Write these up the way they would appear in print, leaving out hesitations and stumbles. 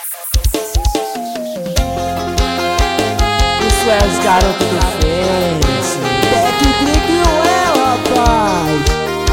Isso é os garotos do Face. Tec é, rapaz.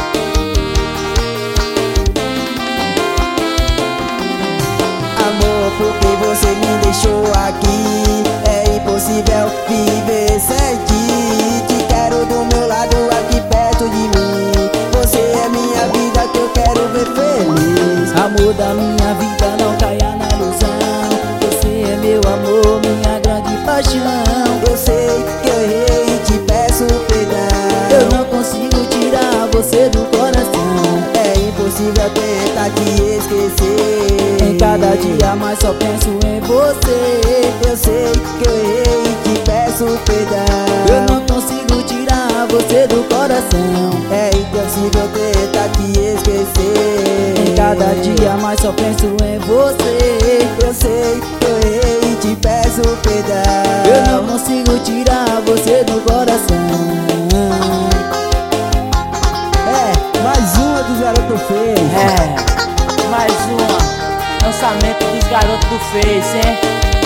Amor, porque você me deixou aqui? É impossível viver sem ti. Te quero do meu lado, aqui perto de mim. Você é minha vida que eu quero ver feliz. Amor da minha vida, não caia na ilusão. Você é meu amor, minha grande paixão. Eu sei que eu errei e te peço perdão. Eu não consigo tirar você do coração. É impossível tentar te esquecer. Em cada dia mais só penso em você. Eu sei que eu errei e te peço perdão. Eu não consigo tirar você do coração. É impossível tentar te esquecer. Em cada dia mais só penso em você. Eu sei que eu errei e te peço perdão. Eu não consigo tirar você do coração. É, mais uma dos garotos fez. É, mais uma. Lançamento dos garotos do Face, hein?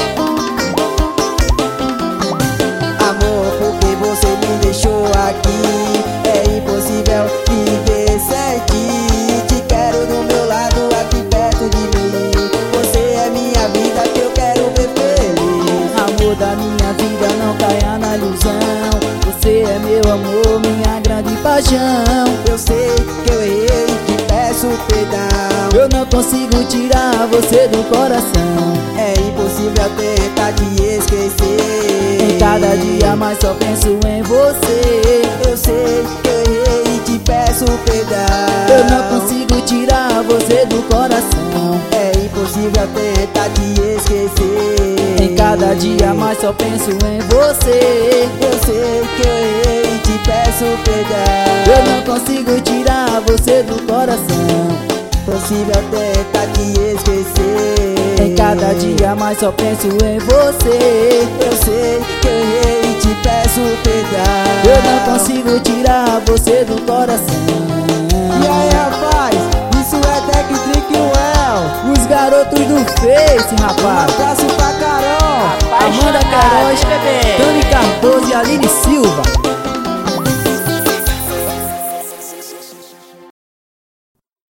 Amor, porque você me deixou aqui? É impossível viver sem ti. Te quero do meu lado, aqui perto de mim. Você é minha vida que eu quero ver feliz. Amor da minha vida, não caia na ilusão. Você é meu amor, minha grande paixão. Eu sei que eu errei e te peço perdão. Eu não consigo tirar você do coração. É impossível tentar te esquecer. Em cada dia mais só penso em você. Eu sei que eu errei e te peço perdão. Eu não consigo tirar você do coração. É impossível tentar te esquecer. Em cada dia mais só penso em você. Eu sei que eu errei e te peço perdão. Eu não consigo tirar você do coração. Impossível tentar te esquecer. Em cada dia mais só penso em você. Eu sei que eu errei e te peço perdão. Eu não consigo tirar você do coração. E aí, rapaz, isso é Tec Well. Os garotos do Face, Um rapaz. abraço pra Carol. Amanda Apaixonado, Queiroz, bebê. Dani Cardoso e Aline Silva.